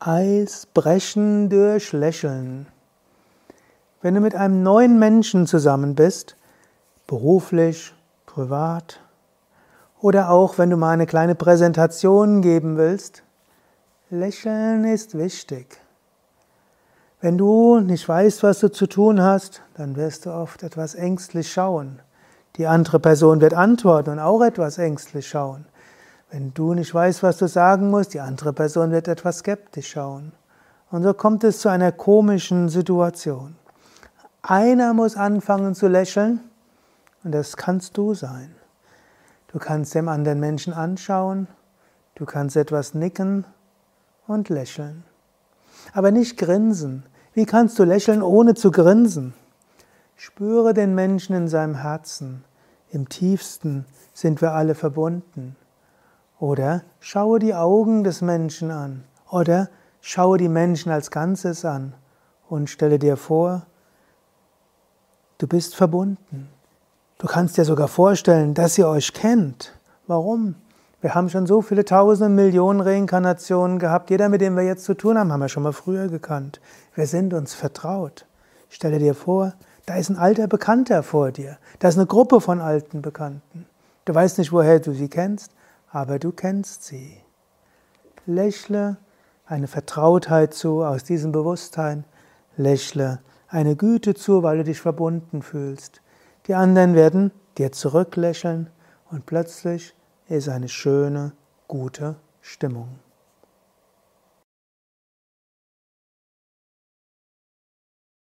Eis brechen durch Lächeln. Wenn du mit einem neuen Menschen zusammen bist, beruflich, privat, oder auch wenn du mal eine kleine Präsentation geben willst, Lächeln ist wichtig. Wenn du nicht weißt, was du zu tun hast, dann wirst du oft etwas ängstlich schauen. Die andere Person wird antworten und auch etwas ängstlich schauen. Wenn du nicht weißt, was du sagen musst, die andere Person wird etwas skeptisch schauen. Und so kommt es zu einer komischen Situation. Einer muss anfangen zu lächeln und das kannst du sein. Du kannst dem anderen Menschen anschauen, du kannst etwas nicken und lächeln. Aber nicht grinsen. Wie kannst du lächeln, ohne zu grinsen? Spüre den Menschen in seinem Herzen. Im tiefsten sind wir alle verbunden. Oder schaue die Augen des Menschen an. Oder schaue die Menschen als Ganzes an. Und stelle dir vor, du bist verbunden. Du kannst dir sogar vorstellen, dass ihr euch kennt. Warum? Wir haben schon so viele Tausende, Millionen Reinkarnationen gehabt. Jeder, mit dem wir jetzt zu tun haben, haben wir schon mal früher gekannt. Wir sind uns vertraut. Stelle dir vor, da ist ein alter Bekannter vor dir. Da ist eine Gruppe von alten Bekannten. Du weißt nicht, woher du sie kennst, aber du kennst sie. Lächle eine Vertrautheit zu aus diesem Bewusstsein. Lächle eine Güte zu, weil du dich verbunden fühlst. Die anderen werden dir zurücklächeln und plötzlich ist eine schöne, gute Stimmung.